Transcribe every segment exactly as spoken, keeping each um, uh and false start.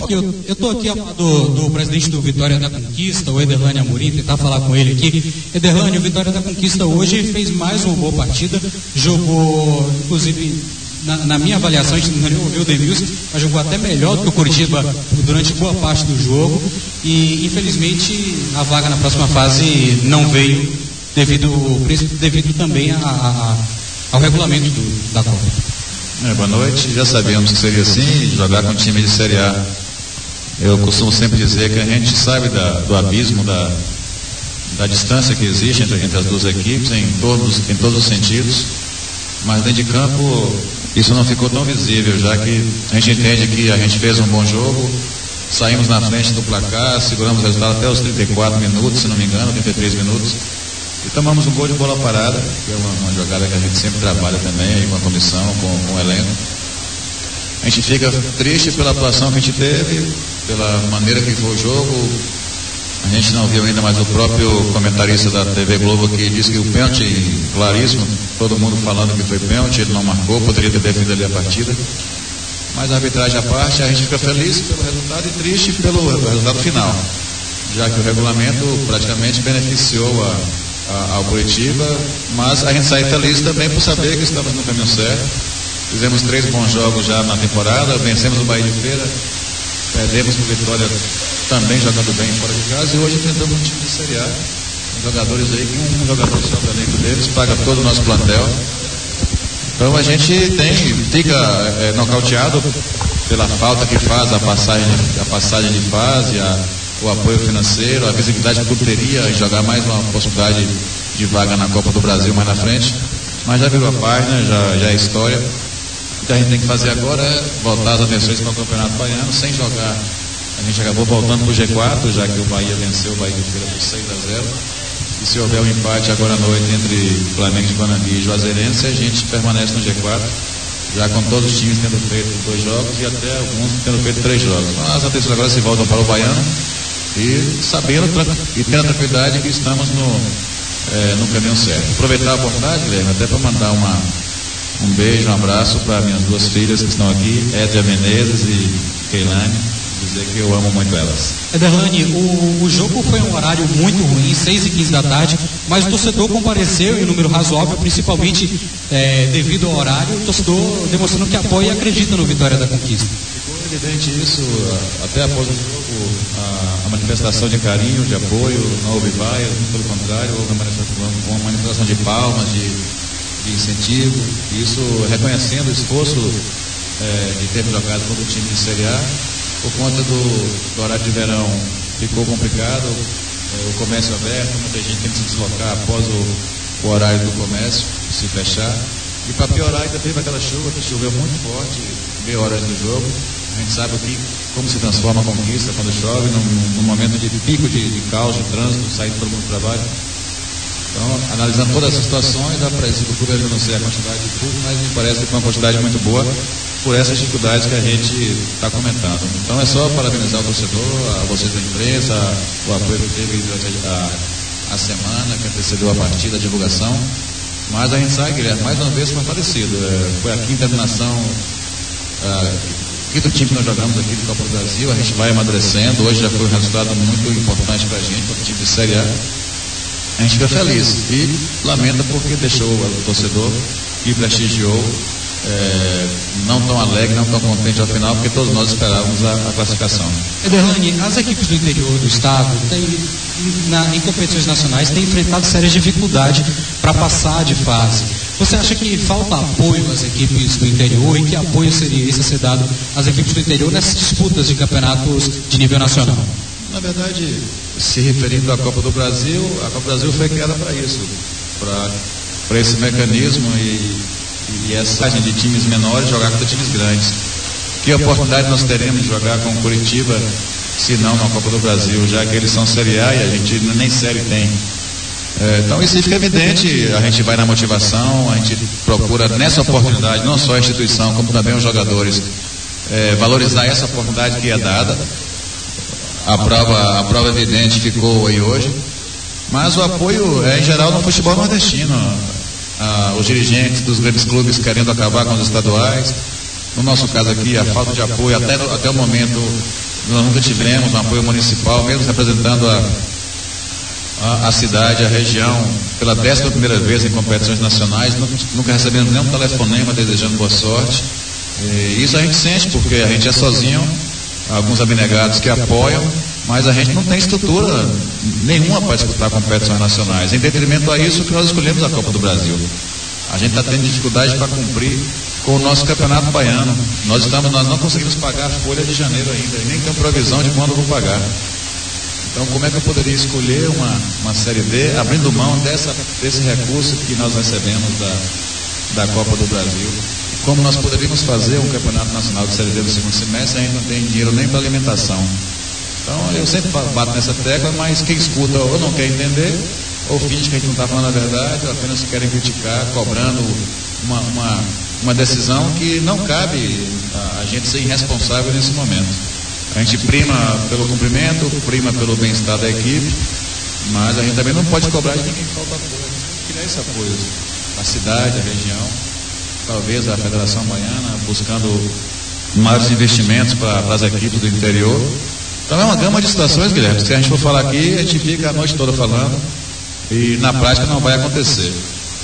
Aqui, eu estou aqui ao lado do, do presidente do Vitória da Conquista, o Ederlane Amorim, tentar falar com ele aqui. Ederlane, o Vitória da Conquista hoje fez mais uma boa partida, jogou, inclusive, na, na minha avaliação, a gente não ouviu o Denilson, mas jogou até melhor do que o Curitiba durante boa parte do jogo e, infelizmente, a vaga na próxima fase não veio devido, devido também a, a, ao regulamento do, da Copa. É, boa noite, já sabíamos que seria assim, jogar com time de Série A. Eu costumo sempre dizer que a gente sabe da, do abismo, da, da distância que existe entre, entre as duas equipes, em todos, em todos os sentidos, mas dentro de campo isso não ficou tão visível, já que a gente entende que a gente fez um bom jogo, saímos na frente do placar, seguramos o resultado até os trinta e quatro minutos, se não me engano, trinta e três minutos, e tomamos um gol de bola parada, que é uma, uma jogada que a gente sempre trabalha também, aí, com a comissão, com, com o elenco. A gente fica triste pela atuação que a gente teve, pela maneira que foi o jogo. A gente não viu ainda, mas o próprio comentarista da T V Globo aqui disse que o pênalti, claríssimo, todo mundo falando que foi pênalti, ele não marcou, poderia ter definido ali a partida. Mas a arbitragem à parte, a gente fica feliz pelo resultado e triste pelo resultado final, já que o regulamento praticamente beneficiou a ao Curitiba, mas a gente sai feliz também por saber que estamos no caminho certo. Fizemos três bons jogos já na temporada, vencemos o Bahia de Feira, perdemos o Vitória também jogando bem fora de casa e hoje enfrentamos um time de Série A, jogadores aí que um, um jogador só do elenco deles paga todo o nosso plantel. Então a gente tem, fica é, nocauteado pela falta que faz a passagem, a passagem de fase, a o apoio financeiro, a visibilidade que o clube teria em jogar mais uma possibilidade de vaga na Copa do Brasil mais na frente, mas já virou a página, já, já é história. O que a gente tem que fazer agora é voltar as atenções para o Campeonato Baiano sem jogar. A gente acabou voltando para o G quatro, já que o Bahia venceu o Bahia de Feira por seis a zero, e se houver um empate agora à noite entre Flamengo de Guanambi e Juazeirense, a gente permanece no G quatro, já com todos os times tendo feito dois jogos e até alguns tendo feito três jogos. Então, as atenções agora se voltam para o Baiano e sabendo e tendo a tranquilidade que estamos no, é, no caminho certo. Aproveitar a oportunidade, Guilherme, até para mandar uma, um beijo, um abraço para minhas duas filhas que estão aqui, Edria Menezes e Keilane, dizer que eu amo muito elas. Ederlane, o, o jogo foi um horário muito ruim, seis e quinze da tarde, mas o torcedor compareceu em número razoável, principalmente é, devido ao horário, o torcedor demonstrando que apoia e acredita no Vitória da Conquista. Ficou evidente isso, até após o jogo, a, a manifestação de carinho, de apoio, não houve vaias, pelo contrário, houve uma manifestação, uma manifestação de palmas, de, de incentivo, isso reconhecendo o esforço é, de ter jogado contra o time de Série A. Por conta do, do horário de verão ficou complicado, é, o comércio aberto, muita gente tem que se deslocar após o, o horário do comércio se fechar. E para piorar ainda teve aquela chuva que choveu muito forte, meia hora do jogo. A gente sabe o que, como se transforma a Conquista quando chove, num, num momento de pico de, de caos, de trânsito, saindo todo mundo do trabalho. Então, analisando todas essas situações, a presença do clube, eu não sei a quantidade de público, mas me parece que foi uma quantidade muito boa por essas dificuldades que a gente está comentando. Então é só parabenizar o torcedor, a vocês da imprensa, o apoio que teve durante a, a semana, que antecedeu a partida, a divulgação. Mas a gente sabe, Guilherme, mais uma vez fortalecido. É, foi a quinta eliminação, a quinto time que nós jogamos aqui do Copa do Brasil, a gente vai amadurecendo. Hoje já foi um resultado muito importante para a gente, para o time de Série A. A gente fica feliz e lamenta porque deixou o torcedor que prestigiou é, não tão alegre, não tão contente ao final, porque todos nós esperávamos a, a classificação. Ederlane, as equipes do interior do estado têm, na, em competições nacionais têm enfrentado sérias dificuldades para passar de fase. Você acha que falta apoio às equipes do interior e que apoio seria esse a ser dado às equipes do interior nessas disputas de campeonatos de nível nacional? Na verdade, se referindo à Copa do Brasil, a Copa do Brasil foi criada para isso, para esse mecanismo e, e essa de times menores jogar contra times grandes. Que oportunidade nós teremos de jogar com o Curitiba, se não na Copa do Brasil, já que eles são Série A e a gente nem Série tem. É, então isso fica evidente, a gente vai na motivação, a gente procura nessa oportunidade, não só a instituição, como também os jogadores, é, valorizar essa oportunidade que é dada. A prova, a prova evidente ficou aí hoje, mas o apoio é em geral no futebol nordestino. Ah, os dirigentes dos grandes clubes querendo acabar com os estaduais. No nosso caso aqui, a falta de apoio até, até o momento nós nunca tivemos um apoio municipal, mesmo representando a, a, a cidade, a região, pela décima primeira vez em competições nacionais, nunca, nunca recebemos nenhum telefonema desejando boa sorte. E isso a gente sente, porque a gente é sozinho, alguns abnegados que apoiam, mas a gente não tem estrutura nenhuma para disputar competições nacionais. Em detrimento a isso que nós escolhemos a Copa do Brasil. A gente está tendo dificuldade para cumprir com o nosso campeonato baiano. Nós, estamos, nós não conseguimos pagar a folha de janeiro ainda, e nem tem previsão de quando eu vou pagar. Então, como é que eu poderia escolher uma, uma Série D, abrindo mão dessa, desse recurso que nós recebemos da, da Copa do Brasil? Como nós poderíamos fazer um campeonato nacional de Série D no segundo semestre, a gente não tem dinheiro nem para alimentação. Então, eu sempre bato nessa tecla, mas quem escuta ou não quer entender, ou finge que a gente não está falando a verdade, ou apenas querem criticar, cobrando uma, uma, uma decisão que não cabe a, a gente ser irresponsável nesse momento. A gente prima pelo cumprimento, prima pelo bem-estar da equipe, mas a gente também não pode cobrar de ninguém que falta apoio. A gente tem que criar esse apoio da cidade, da região, talvez a Federação Baiana, buscando maiores investimentos para as equipes do interior. Então é uma gama de situações, Guilherme. Se a gente for falar aqui, a gente fica a noite toda falando e na prática não vai acontecer.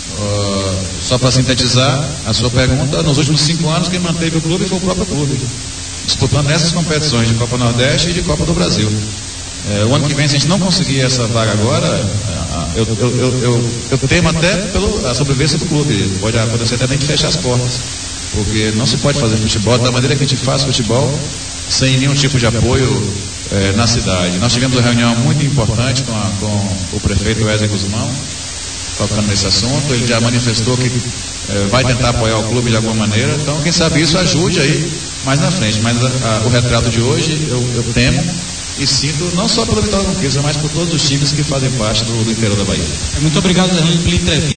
Uh, só para sintetizar a sua pergunta, nos últimos cinco anos quem manteve o clube foi o próprio clube, disputando essas competições de Copa Nordeste e de Copa do Brasil. É, o ano que vem, se a gente não conseguir essa vaga agora, eu, eu, eu, eu, eu temo até pela sobrevivência do clube. Pode acontecer até nem que fechar as portas, porque não se pode fazer futebol da maneira que a gente faz futebol sem nenhum tipo de apoio é, na cidade. Nós tivemos uma reunião muito importante com, a, com o prefeito Wesley Guzmão, tocando nesse assunto. Ele já manifestou que é, vai tentar apoiar o clube de alguma maneira. Então, quem sabe isso ajude aí mais na frente. Mas a, a, o retrato de hoje, eu, eu temo e sinto, não só pela Vitória da Conquista, mas por todos os times que fazem parte do, do interior da Bahia. Muito obrigado, Dani, pela entrevista.